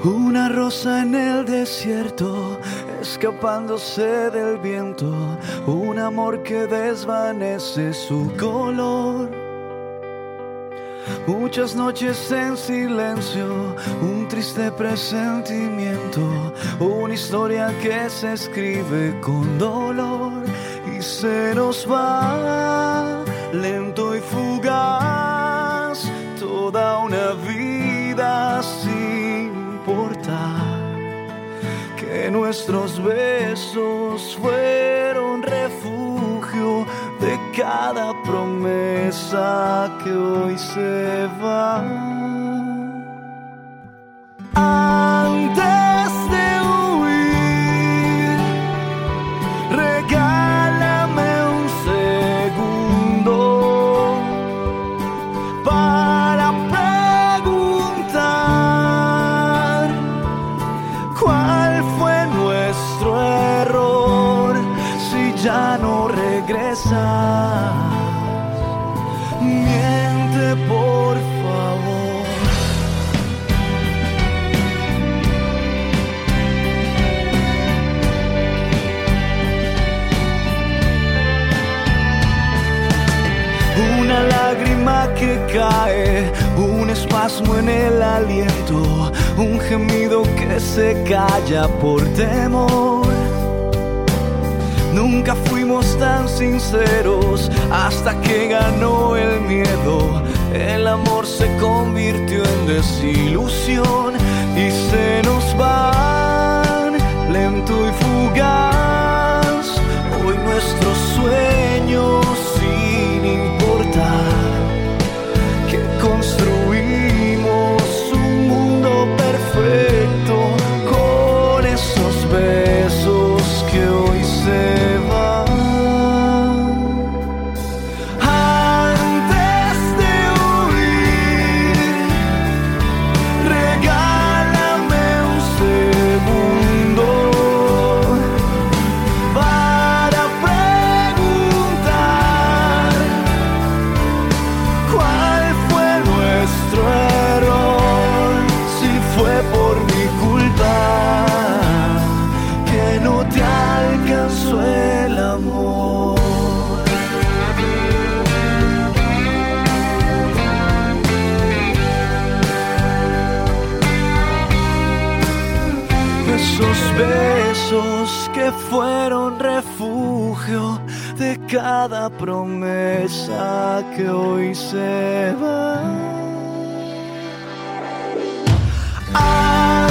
Una rosa en el desierto, escapándose del viento, un amor que desvanece su color. Muchas noches en silencio, un triste presentimiento, una historia que se escribe con dolor y se nos va lento y fugaz, toda una vida sin importar que nuestros besos fueron refugio de cada promesa que hoy se va. Antes de huir, regálame un segundo para preguntar cuál fue nuestro error. Si ya no regresas, miente por favor. Una lágrima que cae, un espasmo en el aliento, un gemido que se calla por temor. Nunca fuimos tan sinceros hasta que ganó el miedo. El amor se convirtió en desilusión y se nos van lento y fugaz hoy nuestros sueños, sin importar que construimos un mundo perfecto con esos besos que hoy se van. Antes de huir, regálame un segundo para preguntar cuál fue nuestro error. Si fue por mi culpa que no te alcanzó el amor. Esos besos que fueron refugio de cada promesa que hoy se va.